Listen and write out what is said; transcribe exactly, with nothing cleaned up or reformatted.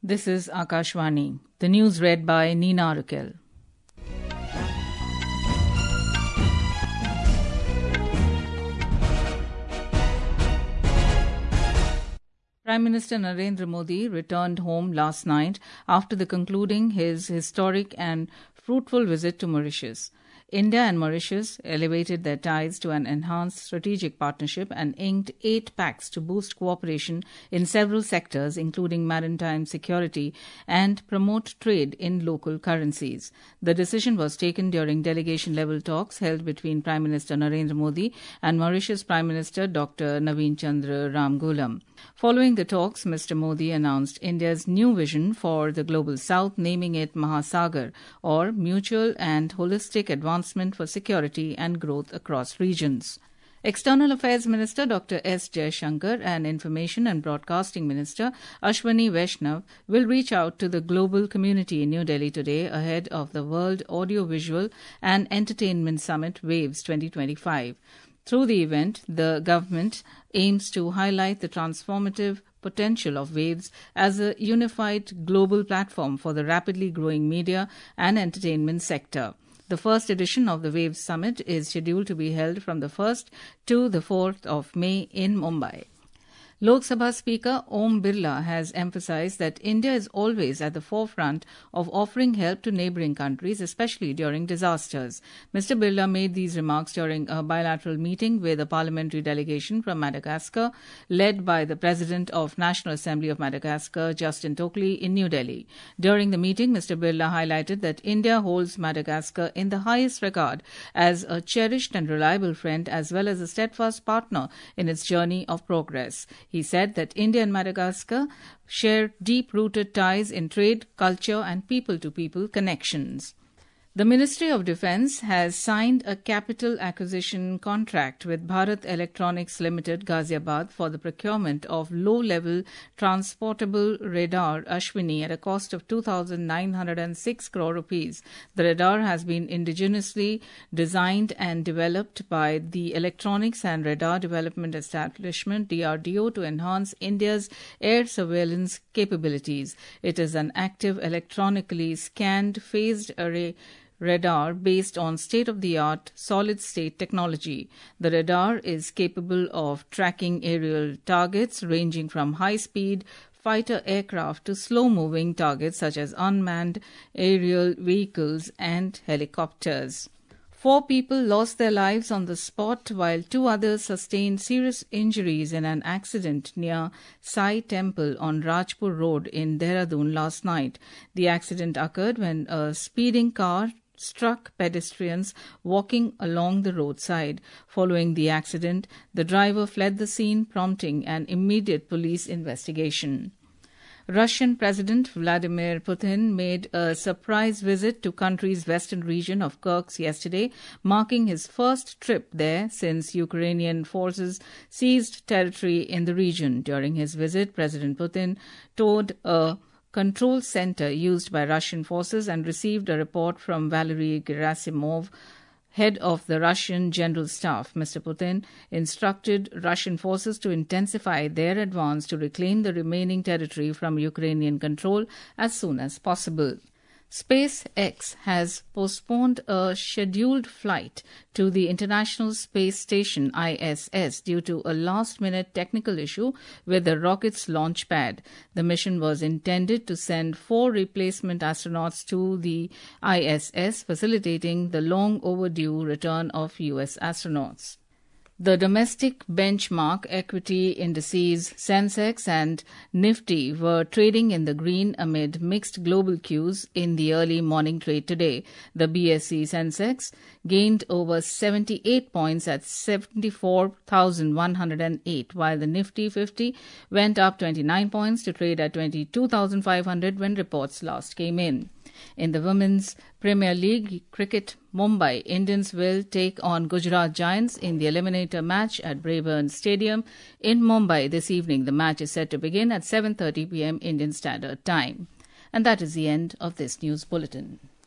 This is Akashvani. The news read by Neena Rukel. Prime Minister Narendra Modi returned home last night after the concluding his historic and fruitful visit to Mauritius. India and Mauritius elevated their ties to an enhanced strategic partnership and inked eight pacts to boost cooperation in several sectors, including maritime security, and promote trade in local currencies. The decision was taken during delegation-level talks held between Prime Minister Narendra Modi and Mauritius Prime Minister Doctor Naveen Chandra Ramgoolam. Following the talks, Mister Modi announced India's new vision for the Global South, naming it Mahasagar, or Mutual and Holistic Advancement for Security and Growth Across Regions. External Affairs Minister Doctor S. Jaishankar and Information and Broadcasting Minister Ashwani Vaishnav will reach out to the global community in New Delhi today ahead of the World Audiovisual and Entertainment Summit WAVES twenty twenty-five. Through the event, the government aims to highlight the transformative potential of WAVES as a unified global platform for the rapidly growing media and entertainment sector. The first edition of the WAVES Summit is scheduled to be held from the first to the fourth of May in Mumbai. Lok Sabha Speaker Om Birla has emphasized that India is always at the forefront of offering help to neighbouring countries, especially during disasters. Mister Birla made these remarks during a bilateral meeting with a parliamentary delegation from Madagascar, led by the President of National Assembly of Madagascar, Justin Tokely, in New Delhi. During the meeting, Mister Birla highlighted that India holds Madagascar in the highest regard as a cherished and reliable friend, as well as a steadfast partner in its journey of progress. He said that India and Madagascar share deep-rooted ties in trade, culture, and people-to-people connections. The Ministry of Defence has signed a capital acquisition contract with Bharat Electronics Limited, Ghaziabad, for the procurement of low-level transportable radar Ashwini at a cost of two thousand nine hundred six crore rupees. The radar has been indigenously designed and developed by the Electronics and Radar Development Establishment, D R D O, to enhance India's air surveillance capabilities. It is an active electronically scanned phased array radar based on state-of-the-art solid-state technology. The radar is capable of tracking aerial targets ranging from high-speed fighter aircraft to slow-moving targets such as unmanned aerial vehicles and helicopters. Four people lost their lives on the spot while two others sustained serious injuries in an accident near Sai Temple on Rajpur Road in Dehradun last night. The accident occurred when a speeding car struck pedestrians walking along the roadside. Following the accident, the driver fled the scene, prompting an immediate police investigation. Russian President Vladimir Putin made a surprise visit to country's western region of Kursk yesterday, marking his first trip there since Ukrainian forces seized territory in the region. During his visit, President Putin toured a control center used by Russian forces and received a report from Valery Gerasimov, head of the Russian General Staff. Mister Putin instructed Russian forces to intensify their advance to reclaim the remaining territory from Ukrainian control as soon as possible. SpaceX has postponed a scheduled flight to the International Space Station I S S due to a last-minute technical issue with the rocket's launch pad. The mission was intended to send four replacement astronauts to the I S S, facilitating the long-overdue return of U S astronauts. The domestic benchmark equity indices Sensex and Nifty were trading in the green amid mixed global cues in the early morning trade today. The B S E Sensex gained over seventy-eight points at seventy-four thousand one hundred eight, while the Nifty fifty went up twenty-nine points to trade at twenty-two thousand five hundred when reports last came in. In the Women's Premier League cricket, Mumbai Indians will take on Gujarat Giants in the eliminator match at Brabourne Stadium in Mumbai this evening. The match is set to begin at seven thirty p.m. Indian Standard Time. And that is the end of this news bulletin.